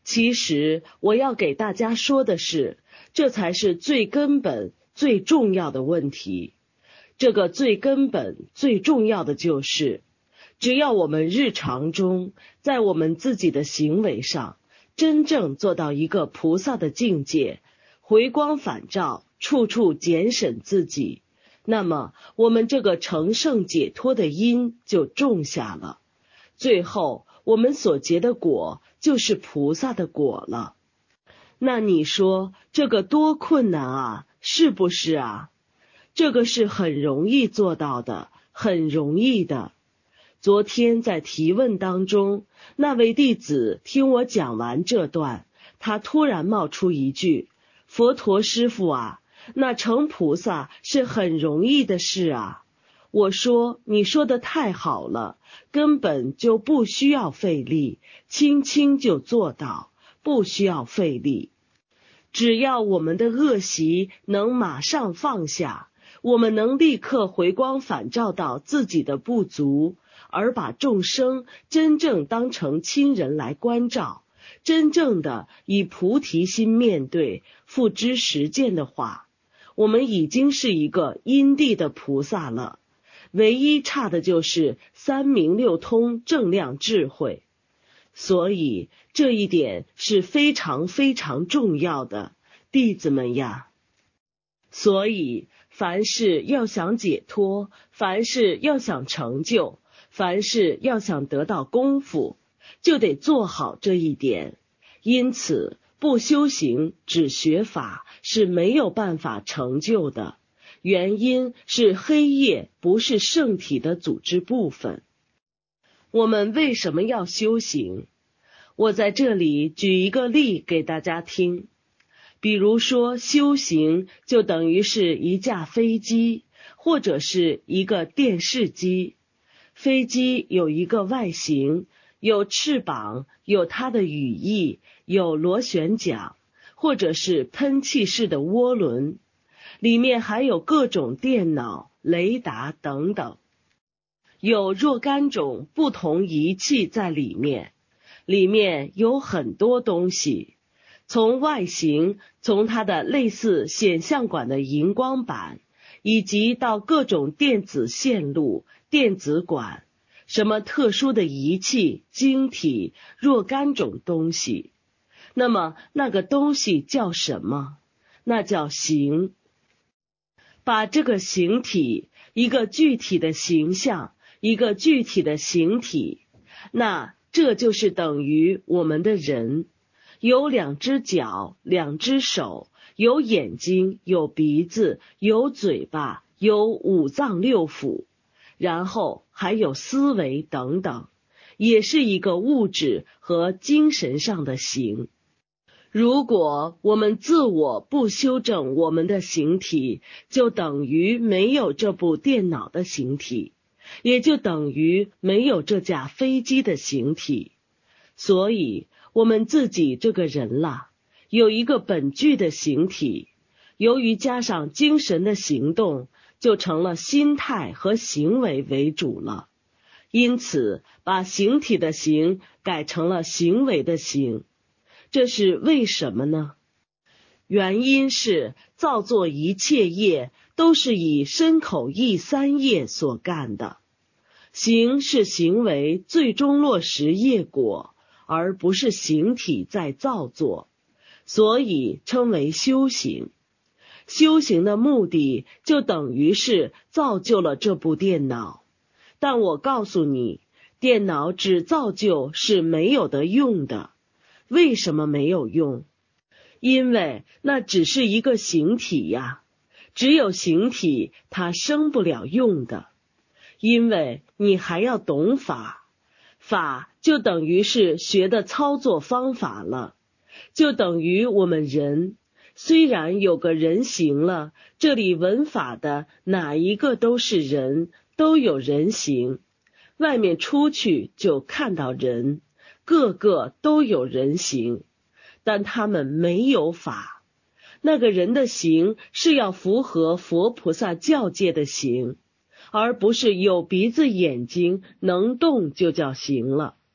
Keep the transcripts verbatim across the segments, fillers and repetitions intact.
其实我要给大家说的是，这才是最根本、最重要的问题。这个最根本、最重要的就是，只要我们日常中，在我们自己的行为上，真正做到一个菩萨的境界，回光返照，处处检审自己，那么我们这个成圣解脱的因就种下了，最后我们所结的果就是菩萨的果了。那你说这个多困难啊，是不是啊？这个是很容易做到的，很容易的。昨天在提问当中，那位弟子听我讲完这段，他突然冒出一句：佛陀师父啊，那成菩萨是很容易的事啊。我说你说的太好了，根本就不需要费力，轻轻就做到，不需要费力。只要我们的恶习能马上放下，我们能立刻回光返照到自己的不足，而把众生真正当成亲人来关照，真正的以菩提心面对，付之实践的话，我们已经是一个因地的菩萨了。唯一差的就是三明六通正量智慧，所以这一点是非常非常重要的，弟子们呀。所以凡事要想解脱，凡事要想成就，凡事要想得到功夫，就得做好这一点。因此不修行只学法是没有办法成就的，原因是黑夜不是圣体的组织部分。我们为什么要修行？我在这里举一个例给大家听。比如说修行就等于是一架飞机，或者是一个电视机。飞机有一个外形，有翅膀，有它的羽翼，有螺旋桨，或者是喷气式的涡轮，里面还有各种电脑、雷达等等，有若干种不同仪器在里面，里面有很多东西。从外形，从它的类似显像管的荧光板，以及到各种电子线路、电子管，什么特殊的仪器、晶体，若干种东西。那么那个东西叫什么？那叫形。把这个形体，一个具体的形象，一个具体的形体，那这就是等于我们的人。有两只脚，两只手，有眼睛，有鼻子，有嘴巴，有五脏六腑，然后还有思维等等，也是一个物质和精神上的形。如果我们自我不修正我们的形体，就等于没有这部电脑的形体，也就等于没有这架飞机的形体。所以我们自己这个人啦，有一个本具的形体，由于加上精神的行动，就成了心态和行为为主了。因此把形体的形改成了行为的行。这是为什么呢？原因是造作一切业都是以身口意三业所干的，行是行为最终落实业果，而不是形体在造作，所以称为修行。修行的目的就等于是造就了这部电脑，但我告诉你，电脑只造就是没有得用的。为什么没有用？因为那只是一个形体呀，只有形体它生不了用的，因为你还要懂法，法就等于是学的操作方法了，就等于我们人，虽然有个人形了，这里闻法的哪一个都是人，都有人形，外面出去就看到人，个个都有人形，但他们没有法。那个人的形是要符合佛菩萨教戒的形，而不是有鼻子眼睛能动就叫形了。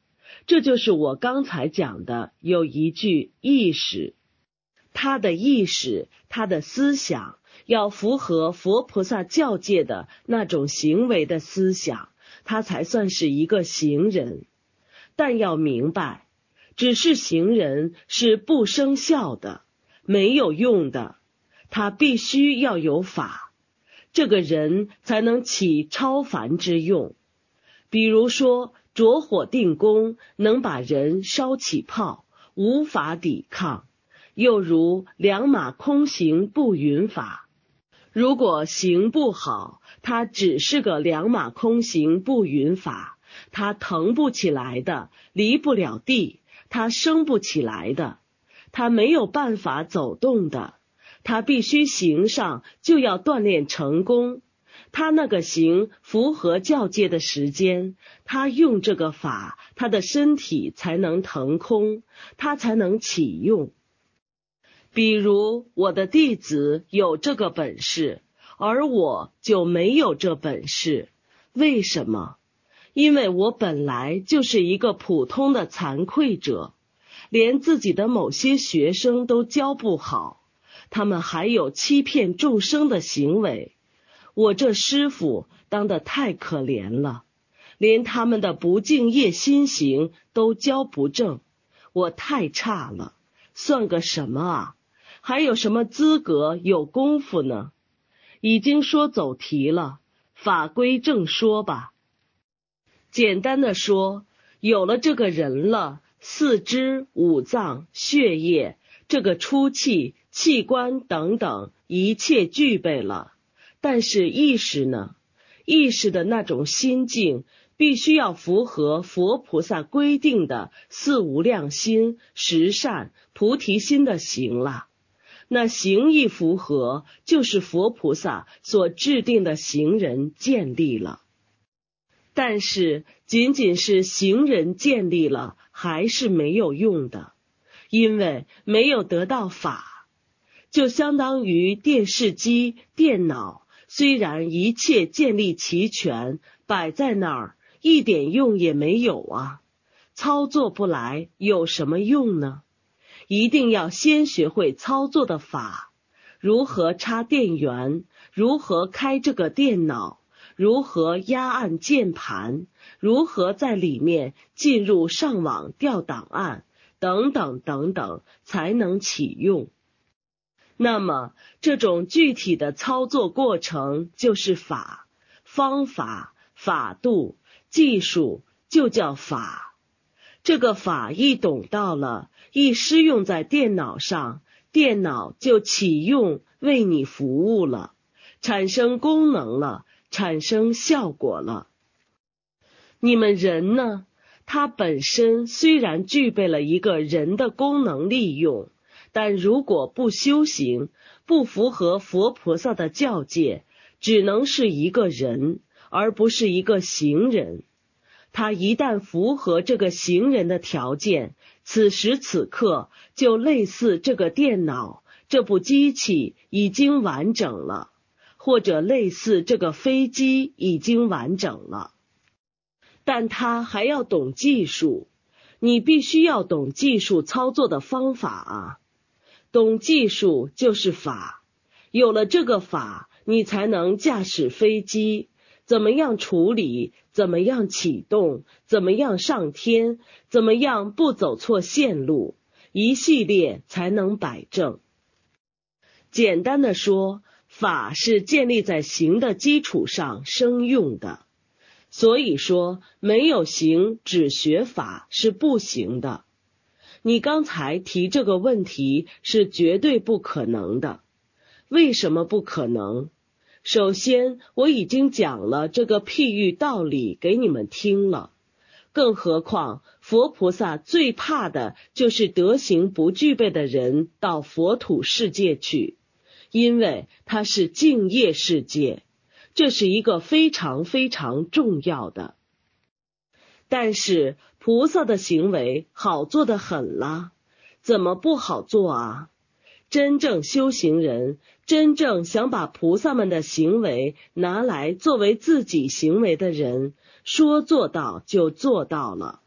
这就是我刚才讲的，有一句意识，他的意识，他的思想要符合佛菩萨教界的那种行为的思想，他才算是一个行人。但要明白，只是行人是不生效的，没有用的，他必须要有法，这个人才能起超凡之用。比如说着火定功能把人烧起泡，无法抵抗，又如两马空行不匀法，如果行不好，它只是个两马空行不匀法，它腾不起来的，离不了地，它升不起来的，它没有办法走动的，它必须行上就要锻炼成功，他那个行符合教界的时间，他用这个法，他的身体才能腾空，他才能起用。比如我的弟子有这个本事，而我就没有这本事，为什么？因为我本来就是一个普通的惭愧者，连自己的某些学生都教不好，他们还有欺骗众生的行为。我这师父当得太可怜了，连他们的不敬业心行都教不正，我太差了，算个什么啊？还有什么资格有功夫呢？已经说走题了，法归正说吧。简单的说，有了这个人了，四肢、五脏、血液，这个出气、器官等等，一切具备了。但是意识呢？意识的那种心境必须要符合佛菩萨规定的四无量心、十善、菩提心的行了。那行一符合，就是佛菩萨所制定的行人建立了。但是仅仅是行人建立了，还是没有用的，因为没有得到法。就相当于电视机、电脑，虽然一切建立齐全，摆在那儿，一点用也没有啊，操作不来，有什么用呢？一定要先学会操作的法，如何插电源，如何开这个电脑，如何压按键盘，如何在里面进入上网调档案，等等等等，才能启用。那么这种具体的操作过程就是法，方法、法度、技术就叫法。这个法一懂到了，一施用在电脑上，电脑就启用为你服务了，产生功能了，产生效果了。你们人呢？它本身虽然具备了一个人的功能利用，但如果不修行，不符合佛菩萨的教戒，只能是一个人，而不是一个行人。他一旦符合这个行人的条件，此时此刻就类似这个电脑，这部机器已经完整了，或者类似这个飞机已经完整了。但他还要懂技术，你必须要懂技术操作的方法啊。懂技术就是法，有了这个法，你才能驾驶飞机，怎么样处理，怎么样启动，怎么样上天，怎么样不走错线路，一系列才能摆正。简单的说，法是建立在行的基础上生用的，所以说没有行只学法是不行的。你刚才提这个问题是绝对不可能的。为什么不可能？首先，我已经讲了这个譬喻道理给你们听了，更何况佛菩萨最怕的就是德行不具备的人到佛土世界去，因为它是净业世界，这是一个非常非常重要的。但是菩萨的行为好做得很啦，怎么不好做啊？真正修行人，真正想把菩萨们的行为拿来作为自己行为的人，说做到就做到了，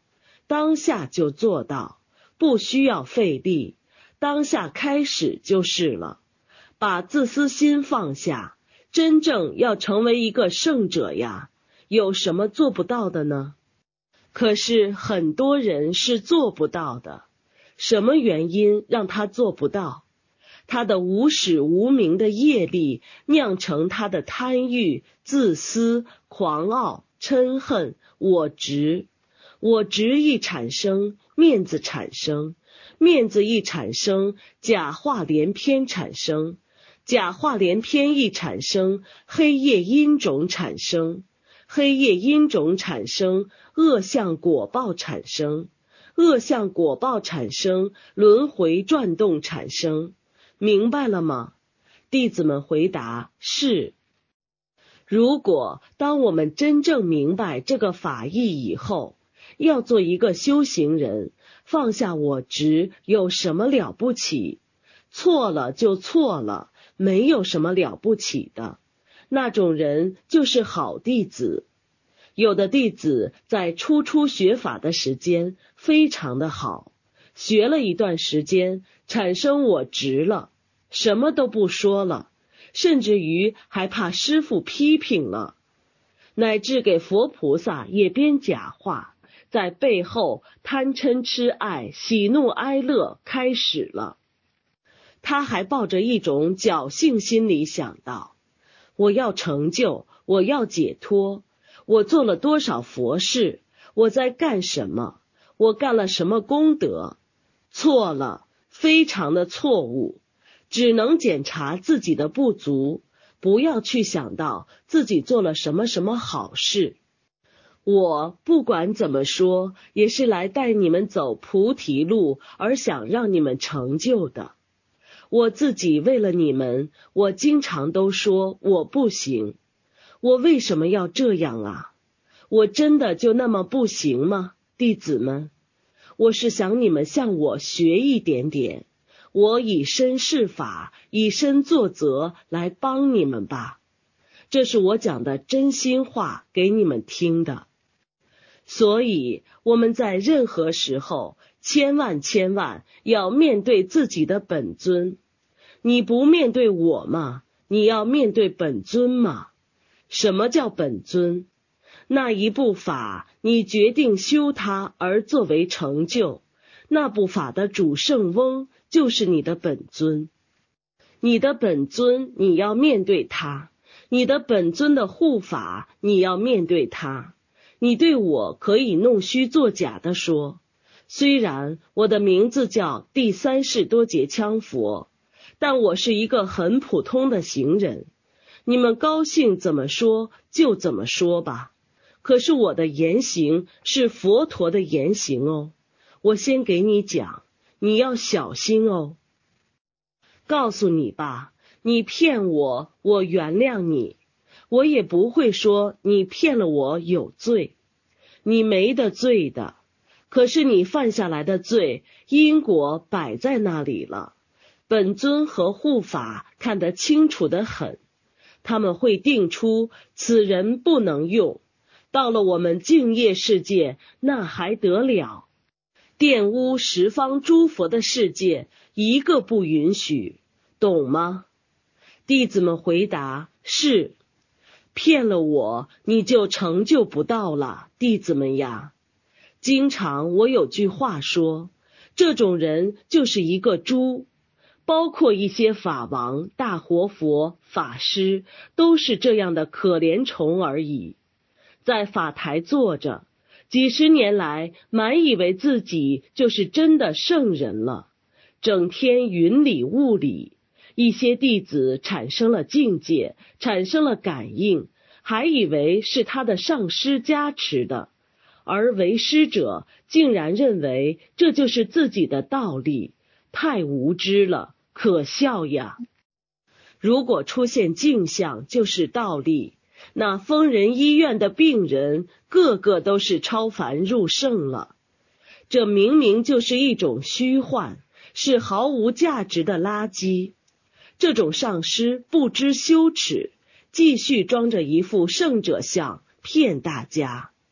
当下就做到，不需要费力，当下开始就是了。把自私心放下，真正要成为一个圣者呀，有什么做不到的呢？可是很多人是做不到的，什么原因让他做不到？他的无始无明的业力酿成他的贪欲、自私、狂傲、嗔恨、我执。我执一产生，面子产生，面子一产生，假话连篇产生，假话连篇一产生，黑夜阴种产生，黑夜阴种产生，恶相果报产生，恶相果报产生，轮回转动产生。明白了吗？弟子们回答是。如果当我们真正明白这个法义以后，要做一个修行人，放下我执有什么了不起？错了就错了，没有什么了不起的。那种人就是好弟子。有的弟子在初初学法的时间非常的好，学了一段时间，产生我执了，什么都不说了，甚至于还怕师父批评了，乃至给佛菩萨也编假话，在背后贪嗔痴爱喜怒哀乐开始了。他还抱着一种侥幸心理想到，我要成就，我要解脱，我做了多少佛事，我在干什么，我干了什么功德。错了，非常的错误，只能检查自己的不足，不要去想到自己做了什么什么好事。我不管怎么说，也是来带你们走菩提路，而想让你们成就的。我自己为了你们，我经常都说我不行。我为什么要这样啊？我真的就那么不行吗？弟子们，我是想你们向我学一点点，我以身试法，以身作则来帮你们吧。这是我讲的真心话给你们听的。所以我们在任何时候千万千万要面对自己的本尊。你不面对我吗？你要面对本尊吗？什么叫本尊？那一部法你决定修它而作为成就，那部法的主圣翁就是你的本尊。你的本尊你要面对它，你的本尊的护法你要面对它。你对我可以弄虚作假的说，虽然我的名字叫第三世多杰羌佛，但我是一个很普通的行人，你们高兴怎么说就怎么说吧。可是我的言行是佛陀的言行哦，我先给你讲，你要小心哦。告诉你吧，你骗我，我原谅你，我也不会说你骗了我有罪，你没的罪的。可是你犯下来的罪，因果摆在那里了，本尊和护法看得清楚得很，他们会定出此人不能用。到了我们净业世界，那还得了？玷污十方诸佛的世界，一个不允许，懂吗？弟子们回答是。骗了我，你就成就不到了，弟子们呀。经常我有句话说，这种人就是一个猪，包括一些法王、大活佛、法师，都是这样的可怜虫而已。在法台坐着，几十年来满以为自己就是真的圣人了，整天云里雾里。一些弟子产生了境界，产生了感应，还以为是他的上师加持的，而为师者竟然认为这就是自己的道理，太无知了，可笑呀！如果出现镜像就是道理，那疯人医院的病人个个都是超凡入圣了。这明明就是一种虚幻，是毫无价值的垃圾。这种上师不知羞耻，继续装着一副圣者相骗大家。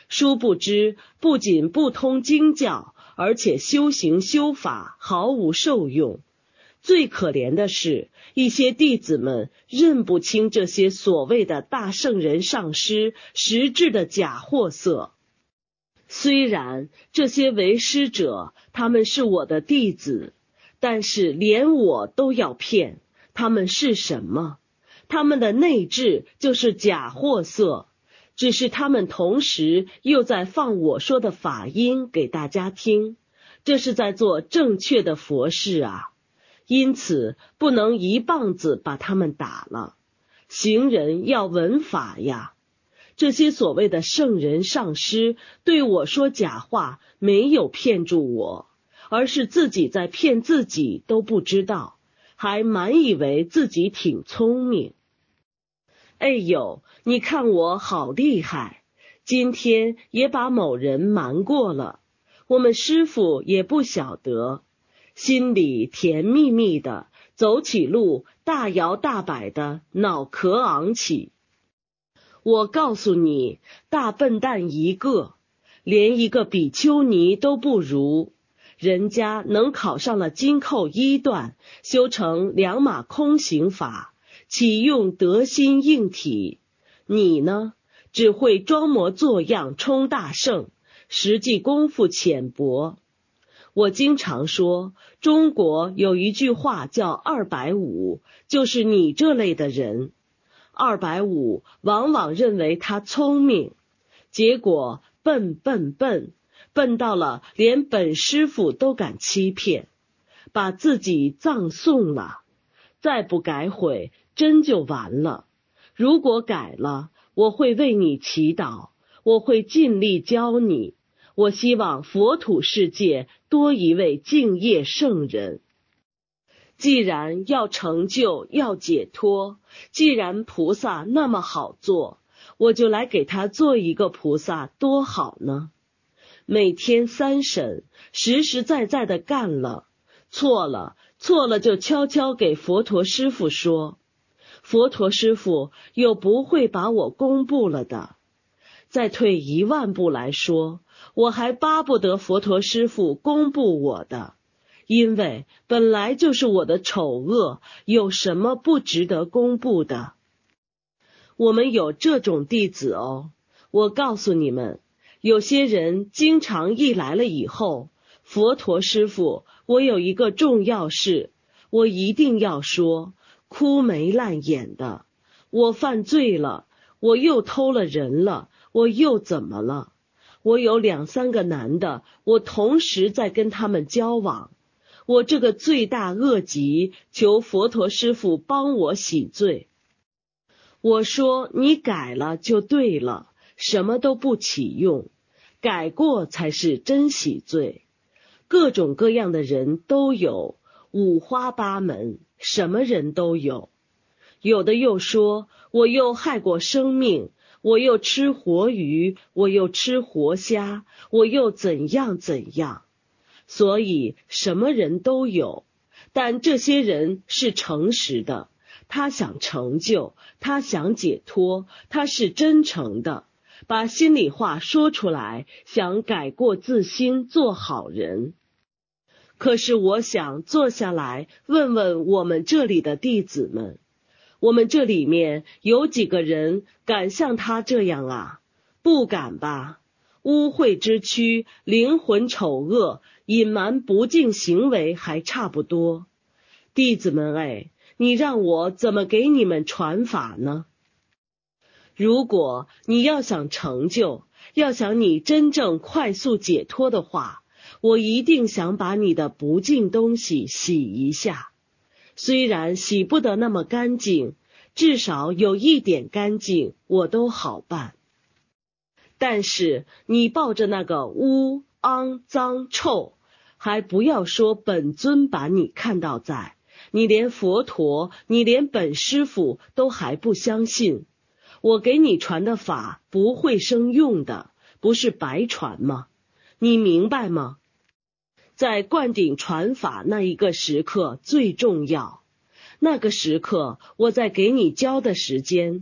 殊不知不仅不通经教，而且修行修法毫无受用。最可怜的是，一些弟子们认不清这些所谓的大圣人上师实质的假货色。虽然这些为师者，他们是我的弟子，但是连我都要骗，他们是什么？他们的内质就是假货色，只是他们同时又在放我说的法音给大家听，这是在做正确的佛事啊。因此不能一棒子把他们打了，行人要闻法呀。这些所谓的圣人上师对我说假话，没有骗住我，而是自己在骗自己都不知道，还满以为自己挺聪明。哎呦，你看我好厉害，今天也把某人瞒过了，我们师父也不晓得，心里甜蜜蜜的，走起路大摇大摆的，脑壳昂起。我告诉你，大笨蛋一个，连一个比丘尼都不如，人家能考上了金扣一段，修成两马空行法，启用德心硬体。你呢，只会装模作样充大圣，实际功夫浅薄。我经常说，中国有一句话叫二百五，就是你这类的人。二百五往往认为他聪明，结果笨笨笨，笨到了连本师傅都敢欺骗，把自己葬送了。再不改悔，真就完了。如果改了，我会为你祈祷，我会尽力教你。我希望佛土世界多一位敬业圣人。既然要成就，要解脱，既然菩萨那么好做，我就来给他做一个菩萨，多好呢？每天三审，实实在在的干了，错了，错了就悄悄给佛陀师父说，佛陀师父又不会把我公布了的。再退一万步来说，我还巴不得佛陀师父公布我的，因为本来就是我的丑恶，有什么不值得公布的？我们有这种弟子哦，我告诉你们，有些人经常一来了以后，佛陀师父，我有一个重要事，我一定要说，哭眉烂眼的，我犯罪了，我又偷了人了，我又怎么了？我有两三个男的，我同时在跟他们交往，我这个罪大恶极，求佛陀师父帮我洗罪。我说你改了就对了，什么都不起用，改过才是真洗罪。各种各样的人都有，五花八门，什么人都有。有的又说，我又害过生命，我又吃活鱼，我又吃活虾，我又怎样怎样。所以什么人都有，但这些人是诚实的，他想成就，他想解脱，他是真诚的，把心里话说出来，想改过自新，做好人。可是我想坐下来问问我们这里的弟子们，我们这里面有几个人敢像他这样啊？不敢吧？污秽之躯，灵魂丑恶，隐瞒不敬行为还差不多。弟子们哎，你让我怎么给你们传法呢？如果你要想成就，要想你真正快速解脱的话，我一定想把你的不净东西洗一下。虽然洗不得那么干净，至少有一点干净，我都好办。但是你抱着那个污、肮、脏、臭，还不要说本尊把你看到在，你连佛陀，你连本师父都还不相信，我给你传的法不会生用的，不是白传吗？你明白吗？在灌顶传法那一个时刻最重要，那个时刻我在给你教的时间，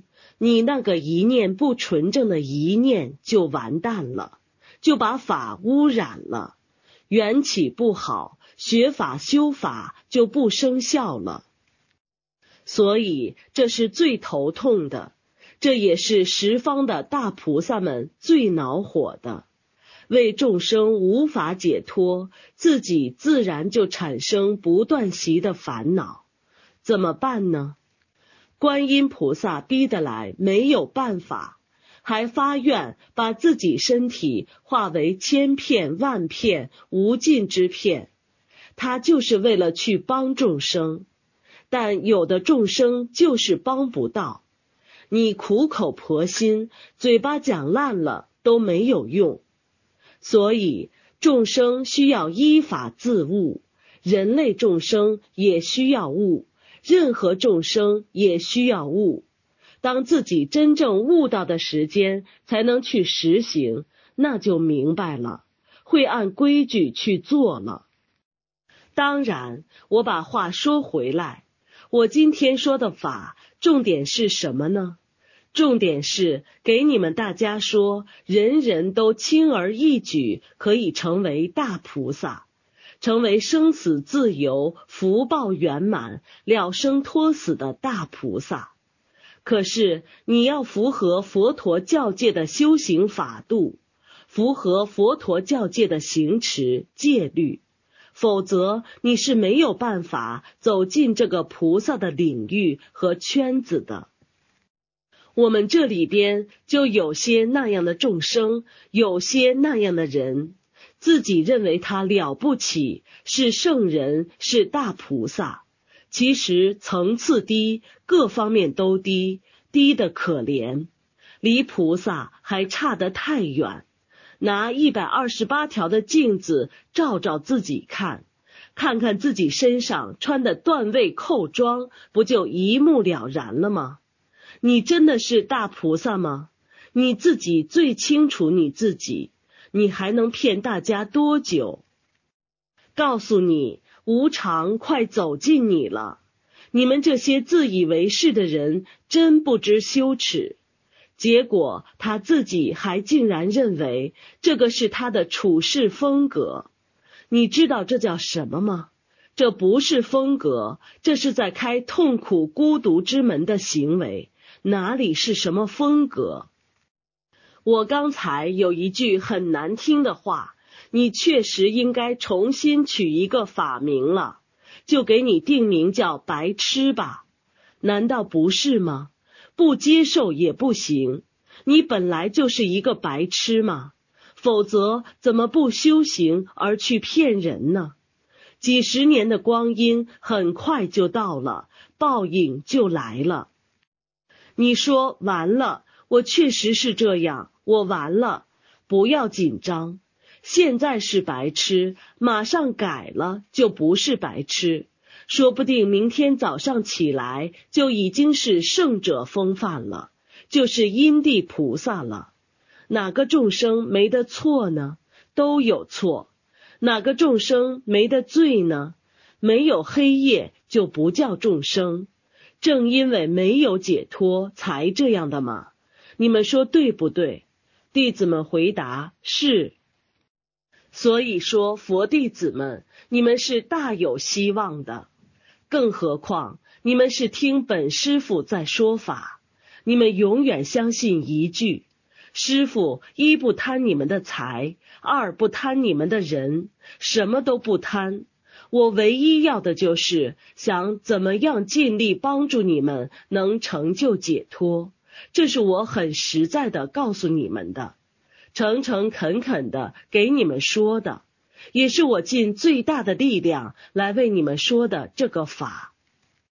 你那个一念不纯正的一念就完蛋了，就把法污染了，缘起不好，学法修法就不生效了。所以这是最头痛的，这也是十方的大菩萨们最恼火的。为众生无法解脱，自己自然就产生不断习的烦恼，怎么办呢？观音菩萨逼得来没有办法，还发愿把自己身体化为千片万片无尽之片，他就是为了去帮众生，但有的众生就是帮不到，你苦口婆心，嘴巴讲烂了都没有用。所以众生需要依法自悟，人类众生也需要悟，任何众生也需要悟。当自己真正悟到的时间才能去实行，那就明白了，会按规矩去做了。当然，我把话说回来，我今天说的法重点是什么呢？重点是给你们大家说，人人都轻而易举可以成为大菩萨，成为生死自由、福报圆满、了生脱死的大菩萨。可是你要符合佛陀教戒的修行法度，符合佛陀教戒的行持戒律，否则你是没有办法走进这个菩萨的领域和圈子的。我们这里边就有些那样的众生，有些那样的人，自己认为他了不起，是圣人，是大菩萨，其实层次低，各方面都低，低得可怜，离菩萨还差得太远。拿一百二十八条的镜子照照自己看，看看自己身上穿的缎卫扣装，不就一目了然了吗？你真的是大菩萨吗？你自己最清楚你自己，你还能骗大家多久？告诉你，无常快走近你了。你们这些自以为是的人真不知羞耻。结果他自己还竟然认为这个是他的处事风格。你知道这叫什么吗？这不是风格，这是在开痛苦孤独之门的行为，哪里是什么风格？我刚才有一句很难听的话，你确实应该重新取一个法名了，就给你定名叫白痴吧。难道不是吗？不接受也不行，你本来就是一个白痴嘛，否则怎么不修行而去骗人呢？几十年的光阴很快就到了，报应就来了。你说完了，我确实是这样，我完了，不要紧张。现在是白痴，马上改了就不是白痴，说不定明天早上起来就已经是圣者风范了，就是因地菩萨了。哪个众生没得错呢？都有错。哪个众生没得罪呢？没有黑夜就不叫众生。正因为没有解脱才这样的嘛，你们说对不对？弟子们回答是。所以说佛弟子们，你们是大有希望的，更何况你们是听本师父在说法，你们永远相信一句，师父一不贪你们的财，二不贪你们的人，什么都不贪。我唯一要的就是想怎么样尽力帮助你们能成就解脱，这是我很实在的告诉你们的，诚诚恳恳的给你们说的，也是我尽最大的力量来为你们说的这个法。